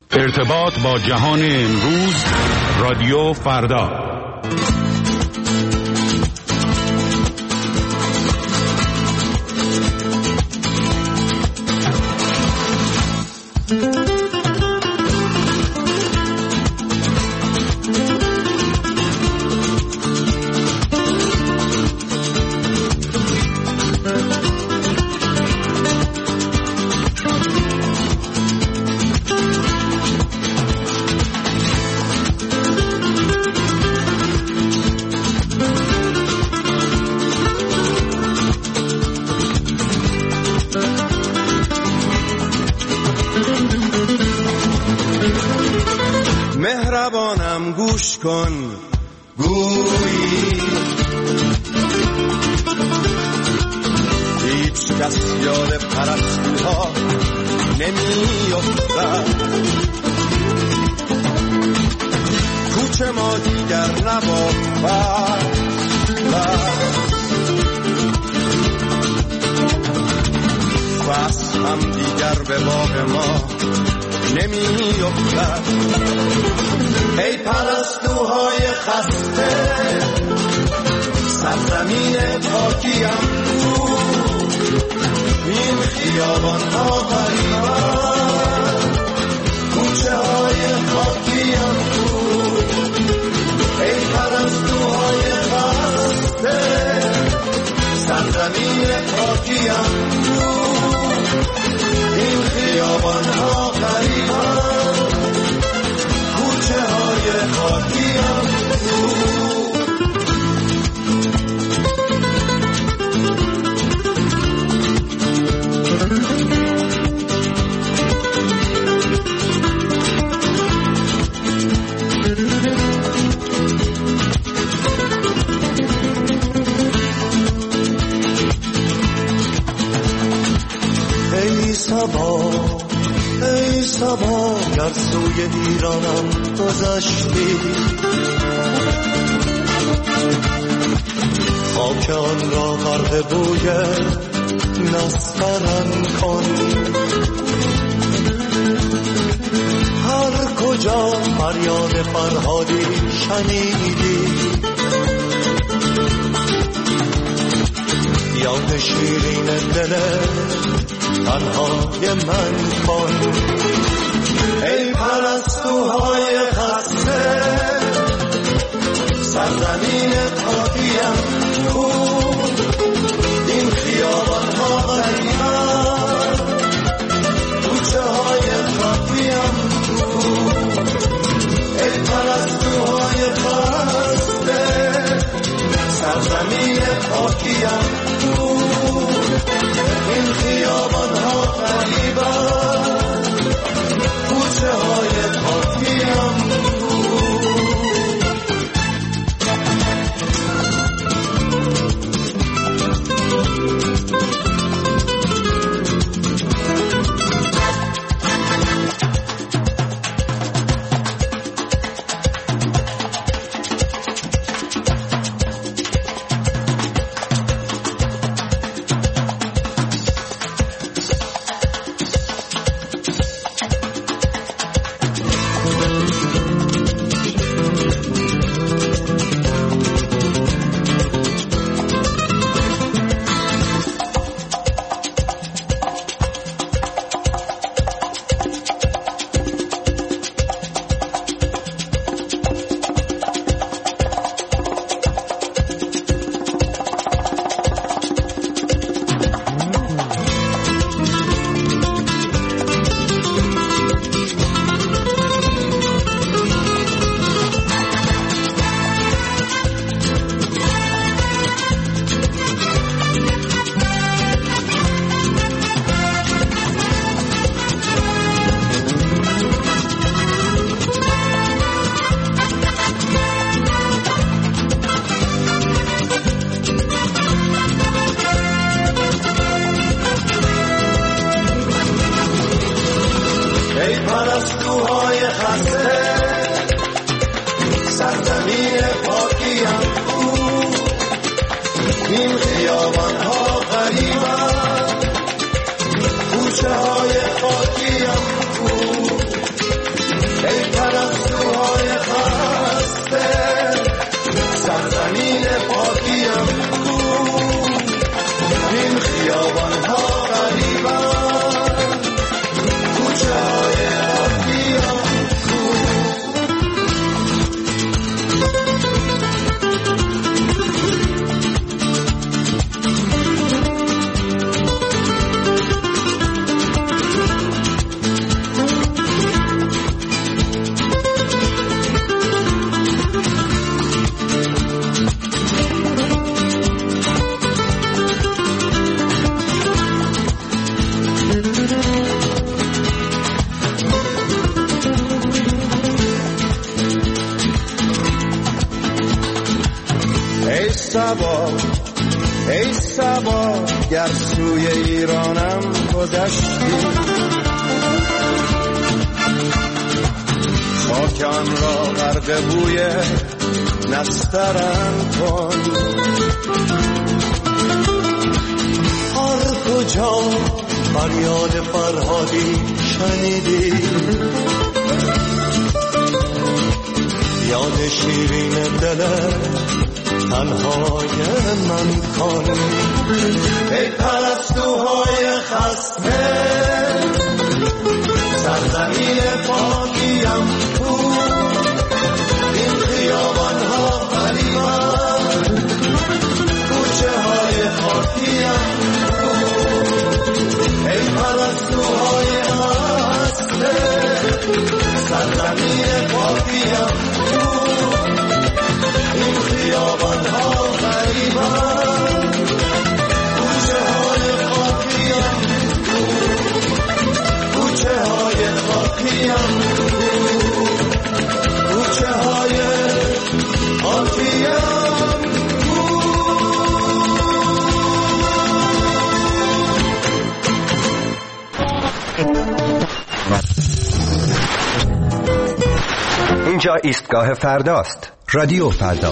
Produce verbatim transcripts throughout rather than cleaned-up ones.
ارتباط با جهان امروز، رادیو فردا. مهربانم گوش کن گویی هیچ کس یاد پرستوها نمی افتد. کوچه ما دیگر نبافد فصل هم دیگر به باغ ما نمی افتد. ای پرستوهای خسته سرزمین پاکیم بود، این خیابان ها غریبان کوچه های خاکیم بود. ای پرستوهای خسته سرزمین پاکیم بود، این خیابان ها غریبان کوچه های خاکیم بود. ای سبا ای سبا گر سوی ایرانم گذشتی، خاک آن را غرق بوی نسترن کن. هر کجا فریاد فرهادی شنیدی، یاد شیرین دل تنهای من کن. ای پرستوهای خسته سرزمین پاکیم بود، این خیابان ها غریبان کوچه های خاکیم بود. ای پرستوهای خسته سرزمین پاکیم بود، این خیابان ها غریبان کوچه های خاکیم بود. این خیابان ها غریبن کوچه های خاکیم بود. صبا ای صبا گر سوی ایرانم گذشتی خاک آن را غرق بوی نسترن کن هر کجا فریاد فرهادی شنیدی یاد شیرین دل تنهای من کن ای پرستوهای خسته سرزمین پاکیم تو این خیابان ها غریبم کوچه های خاکیم تو ای پرستوهای خسته سرزمین پاکیم تو این خیابان ها غریبم کوچه های خاکیم کوچه های خاکیم کوچه های خاکیم اینجا ایستگاه فرداست. رادیو فردا.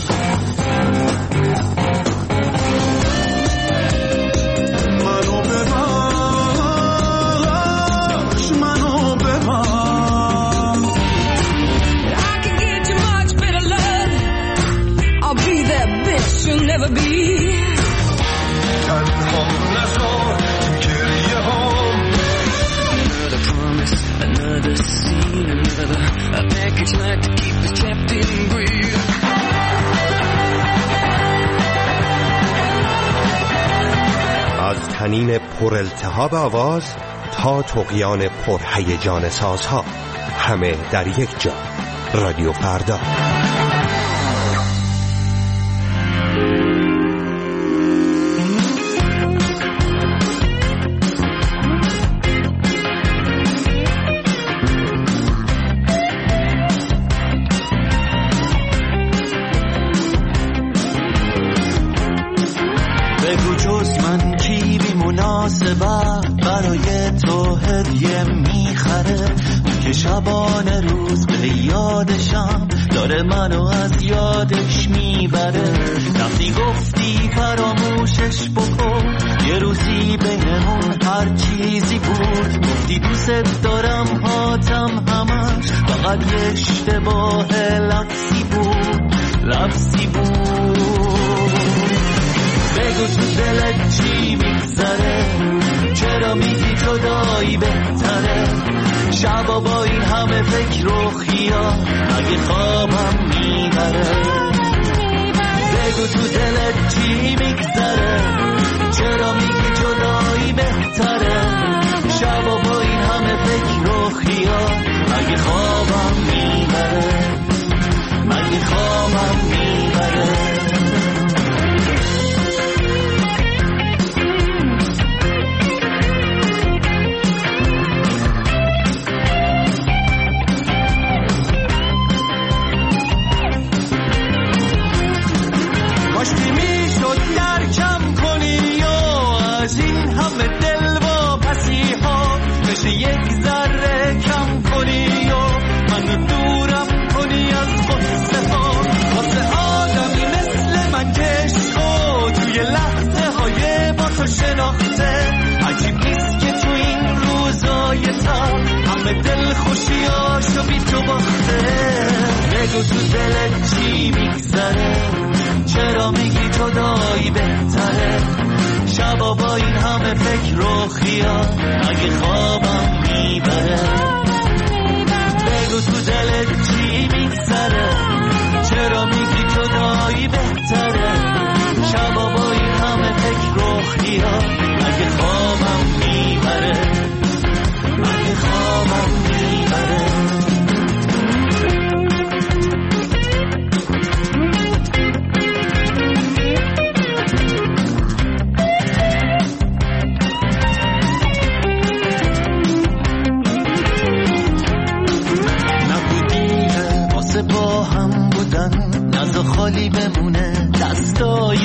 از طنین پر التهاب آواز تا طغیان پر هیجان سازها، همه در یک جا. رادیو فردا. برای تو هدیه میخره که شبانه روز به یادشم داره منو از یادش میبره وقتی گفتی فراموشش بکن یه روزی بینمون هر چیزی بود گفتی دوست دارم هاتم همش فقط یه اشتباه لفظی بود لفظی بود بگو تو دلت چی میگذره چرا میگی جدایی بهتره شبا با این همه فکر و خیال اگه خوابم میبره بگو تو دلت چی میگذره چرا میگی جدایی بهتره شبا با این همه فکر و خیال اگه خوابم میبره اگه خوابم میبره یک ذره کم کنی و منو دورم کنی از قصه ها واسه آدمی مثل من کشکو توی لحظه های با تو شناخته عجیب نیست که تو این روزای تا همه دل خوشیاشو بی تو باخته بگو تو دلت چی میگذره چرا میگی جدایی بهتره شبا با این همه فکر و خیال اگه خوابم میبره بگو تو دلت چی میگذره چرا میگی جدایی بهتره شبا با این همه فکر و خیال اگه خوابم میبره اگه خوابم میبره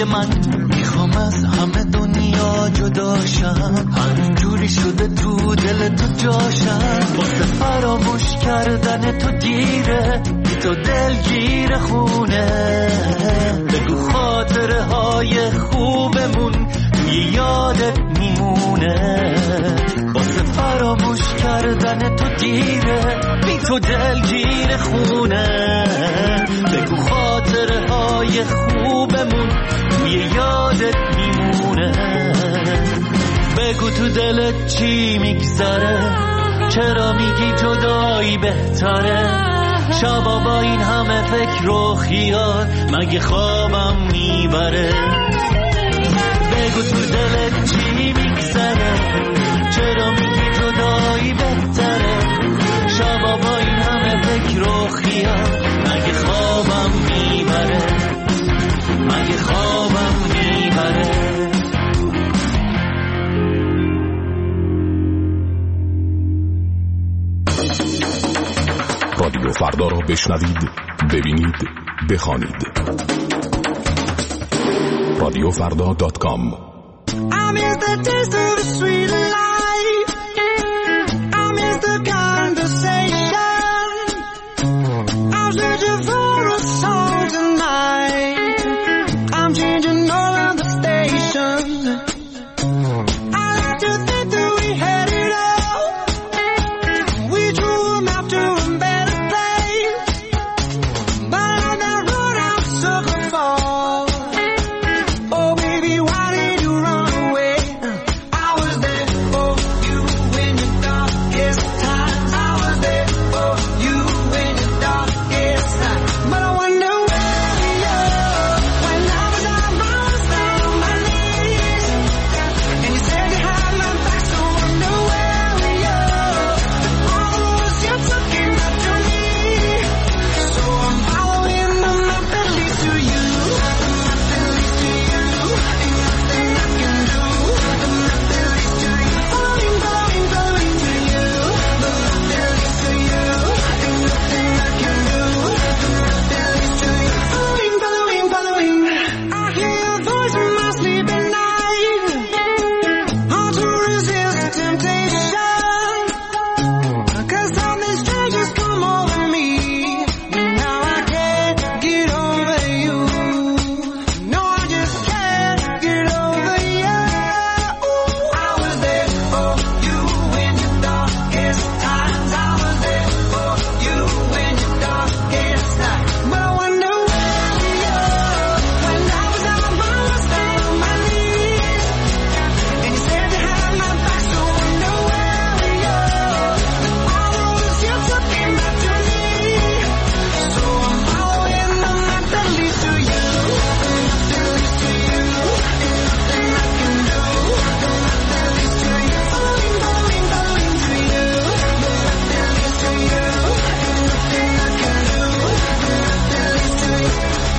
روی من. میخوام از همه دنیا جداشم، همینجوری شده تو دل تو جاشم. واسه فراموش کردن تو دیره، بی تو دلگیر خونه. بگو خاطره های خوبمون توی یادت میمونه. واسه فراموش کردن تو دیره، بی تو دلگیر خونه. بگو خاطره های خوبمون توی یادت میمونه. بگو تو دلت چی میگذره، چرا میگی جدایی بهتره. شبا با این همه فکر و خیال مگه خوابم میبره. بگو تو دلت چی میگذره، چرا میگی جدایی بهتره. شبا با این همه فکر و خیال مگه خوابم میبره، مگه خوابم میبره. رادیو فردا را بشنوید، ببینید، بخوانید. رادیو فردا دات کام. I miss the taste of the sweet life. I miss the conversation. I'm searching for a song tonight. I'm changing all of the stations. I like to think that we had it all. We drove them out to a better place. But on that road I'm sucking for. Oh baby, why did you run away? I was there for you in your darkest times. I was there for you in your darkest times. But I wonder where you were when I was out down on my knees. And you said you had my back, so I wonder where we are. All the roads you took came back to me. So I'm following the map that leads to you. The map that leads to you. Ain't nothing I can do. The map that leads to you. Following, following, following to you. The map that leads to you. Ain't nothing I can do. The map that leads to you. Following, following, following. I hear your voice in my sleep at night. Hard to resist temptation. 'Cause something strange has come over me. Now I can't get over you. No, I just can't get over you. I was there for you in your darkest times. I was there for you in your darkest night. But I wonder where we are when I was out lost down on my knees. And you said you had my back, so I wonder where we are. All the roads you took came back to me. So I'm following the map that leads to you. The map that leads to you. Ain't nothing I can do. The map that leads to you. Following, following, following to you. The map that leads to you. Ain't nothing I can do. The map that leads to you.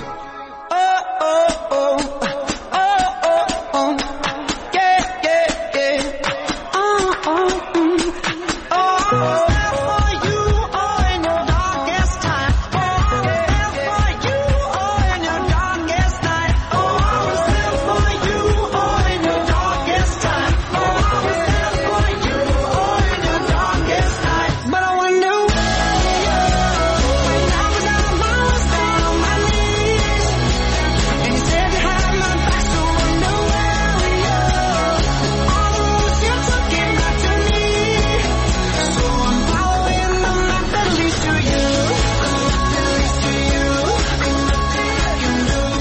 Oh, oh, oh. Oh, oh, oh. Yeah, yeah, yeah. Oh, oh, mm. Oh, I was there for you, oh, in your darkest time. Oh, I was there for you, oh, in your darkest night. Oh, I was there for you, oh, in your darkest time. Oh, I was there for you, oh, in your darkest night. But I wonder where you were when I was out lost down on my knees. And you said you had my back, so I wonder where we are. All the roads you took came back to me. So I'm following the map that leads to you. The map that leads to you. Ain't nothing I can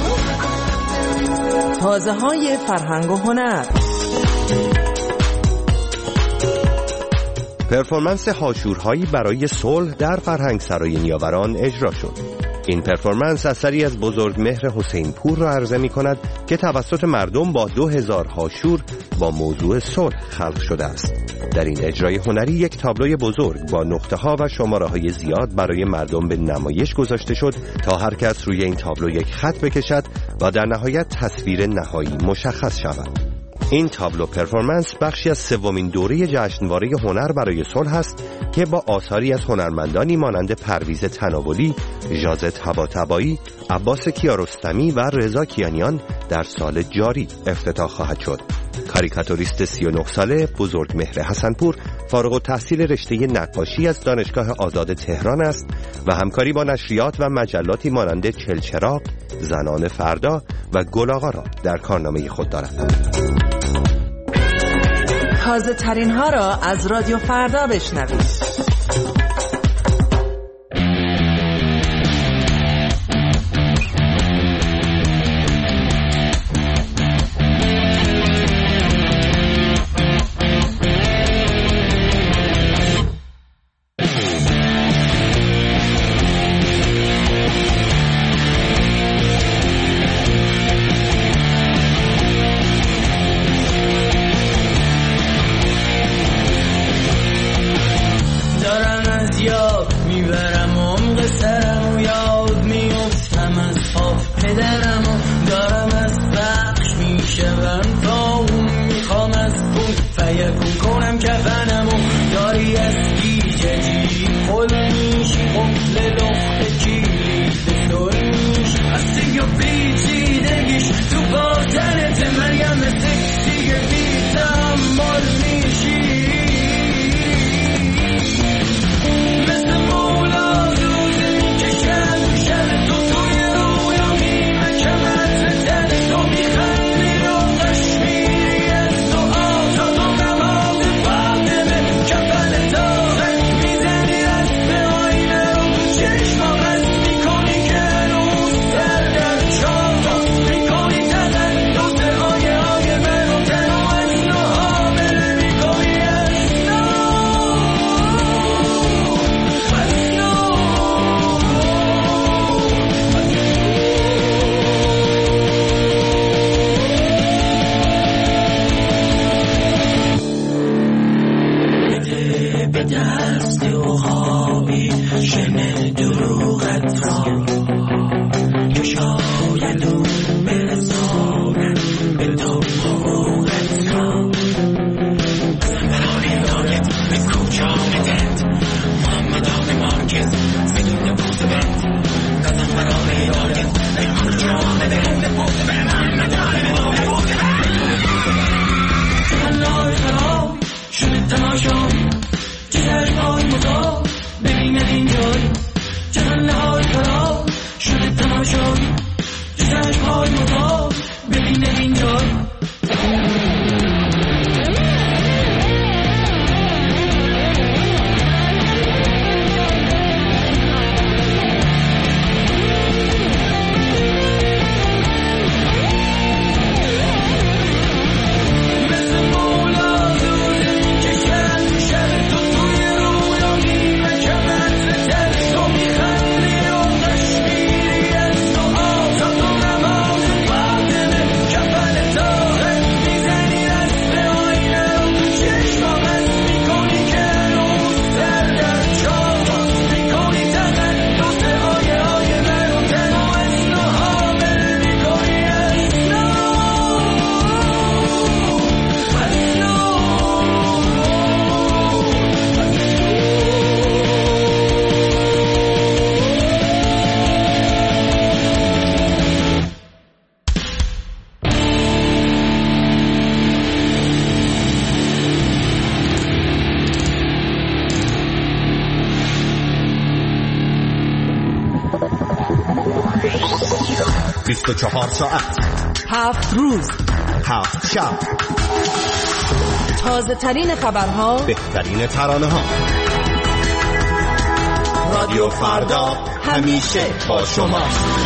do. تازه های فرهنگ و هنر. پرفورمنس حاشورهایی برای صلح در فرهنگسرای نیاوران اجرا شد. این پرفورمنس اثری از بزرگمهر حسین پور را عرضه می کند که توسط مردم با دو هزار حاشور با موضوع صلح خلق شده است. در این اجرای هنری یک تابلوی بزرگ با نقطه ها و شماره های زیاد برای مردم به نمایش گذاشته شد تا هر کس روی این تابلو یک خط بکشد و در نهایت تصویر نهایی مشخص شود. این تابلو پرفورمنس بخشی از سومین دوره جشنواره هنر برای صلح است که با آثاری از هنرمندانی مانند پرویز تناولی، ژاز طباطبایی، عباس کیارستمی و رضا کیانیان در سال جاری افتتاح خواهد شد. کاریکاتوریست سی و نه ساله بزرگمهر حسنپور فارغ التحصیل رشته نقاشی از دانشگاه آزاد تهران است و همکاری با نشریات و مجلاتی مانند چلچراغ، زنان فردا و گل آقا را در کارنامه خود دارد. تازه ترین ها را از رادیو فردا بشنوید. بیست و چهار ساعت، هفت روز، هفت شب، تازه ترین خبرها، بهترین ترانه ها. رادیو فردا همیشه با شما.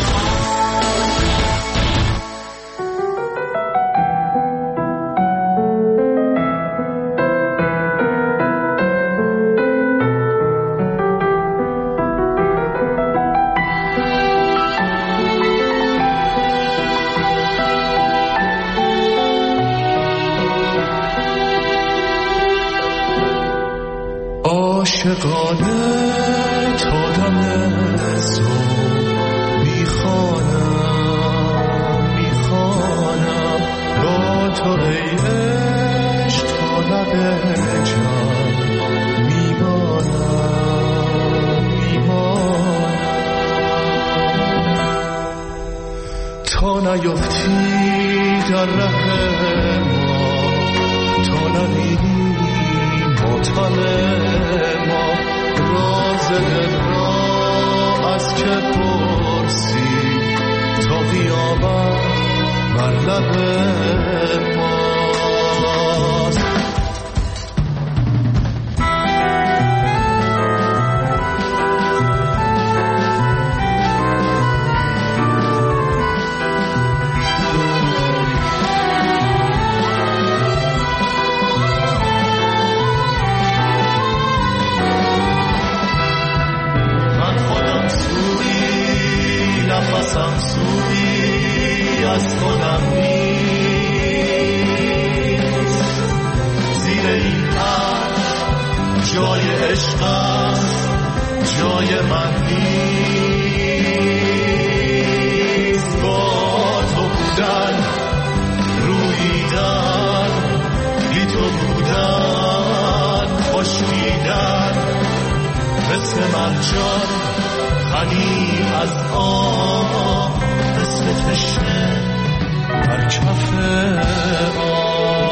عاشقانه تا دم صبح میخوانم میخوانم با تو تو ای عشق تا لب جان میمانم میمانم تا نیفتی در ره ما تا نبینی ماتم ما راز دل را از که پرسی تا قیامت بر لب ماست من خودم سوری نفسم سوری از خودم نیست زیر این عرش جای عشق است جای من نیست با تو بودن رویدن بی تو بودن خشکیدن مثل مرجان خلی از آب مثل تشنه بر کف آب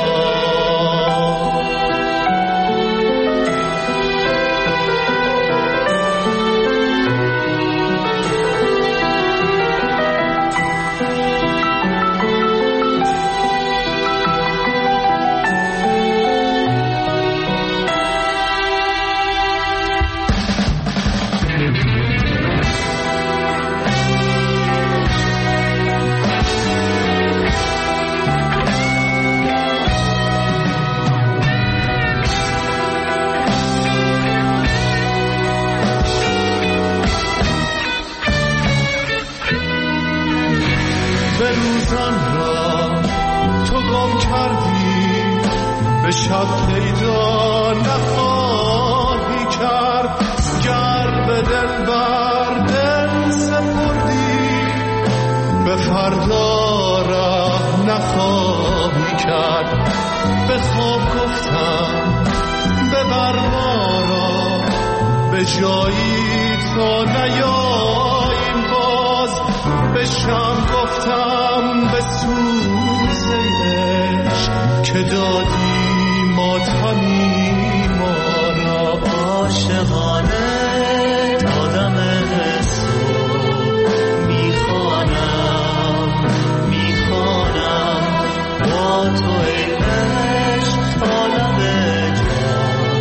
به روزان را تو گم کردی به شب پیدا نخواهی کرد گر به دل بر دل سپردی به فردا راه نخواهی کرد به خواب گفتم ببر ما را به جایی تا نیاییم باز به شم گفتم به سوز عشق که دادی ماتمی ما را عاشقانه آدم صبح میخوانم میخوانم با تو ای عشق تا لب جان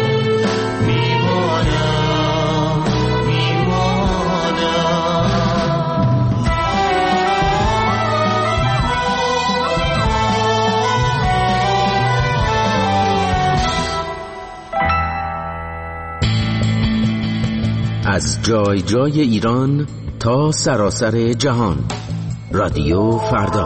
میمانم میمانم از جای جای ایران تا سراسر جهان، رادیو فردا.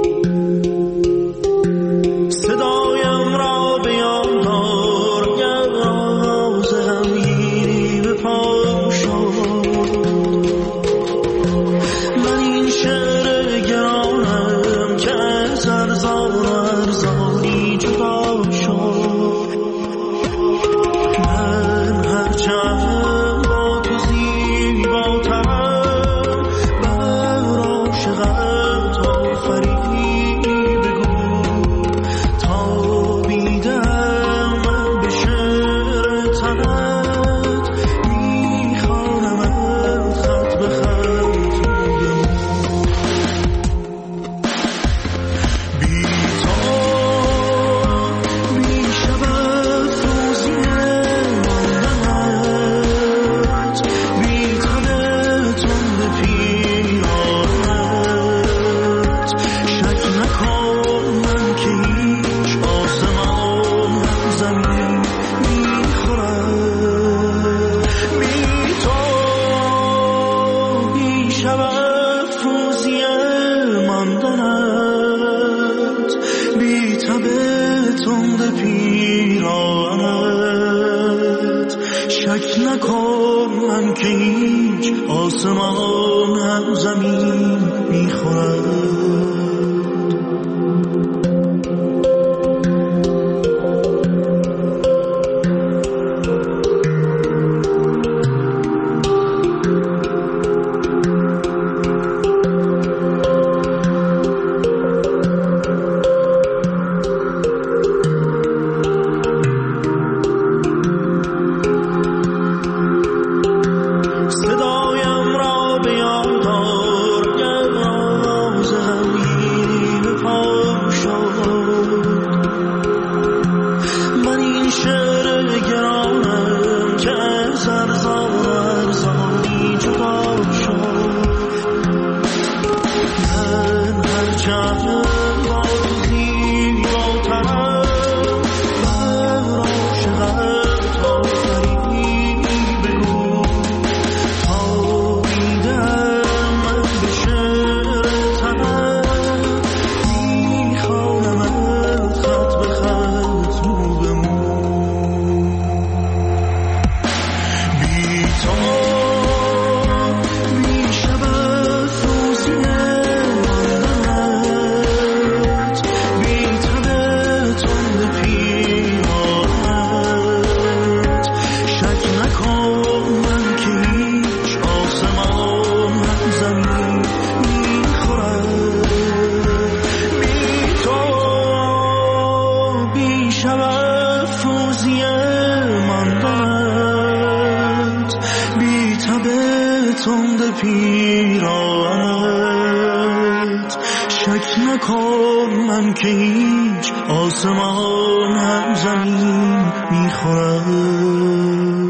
صدایم را بیان دار که هیچ آسمان هم زمین میخورد. پیرامت شک نکن من که هیچ آسمان هم زمین میخورد.